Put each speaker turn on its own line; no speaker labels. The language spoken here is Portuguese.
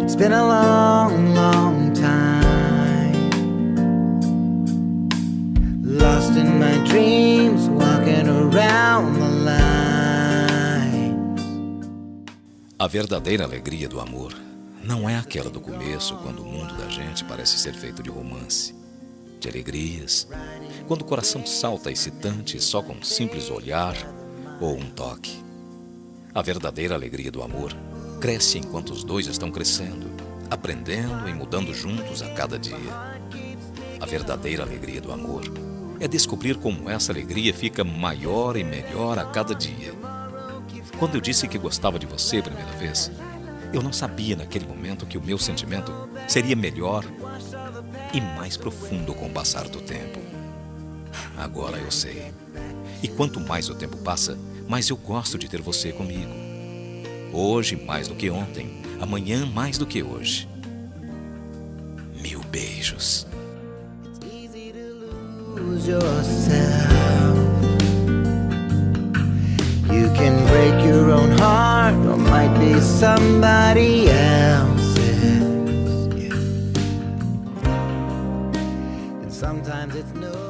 It's been a long, long time. Lost in my dreams, walking around the lines.
A verdadeira alegria do amor não é aquela do começo, quando o mundo da gente parece ser feito de romance, de alegrias, quando o coração salta excitante só com um simples olhar ou um toque. A verdadeira alegria do amor cresce enquanto os dois estão crescendo, aprendendo e mudando juntos a cada dia. A verdadeira alegria do amor é descobrir como essa alegria fica maior e melhor a cada dia. Quando eu disse que gostava de você a primeira vez, eu não sabia naquele momento que o meu sentimento seria melhor e mais profundo com o passar do tempo. Agora eu sei. E quanto mais o tempo passa, mais eu gosto de ter você comigo. Hoje mais do que ontem, amanhã mais do que hoje. 1000 beijos.
It's easy to lose yourself. You can break your own heart, or might be somebody else's. Yeah. And sometimes it's no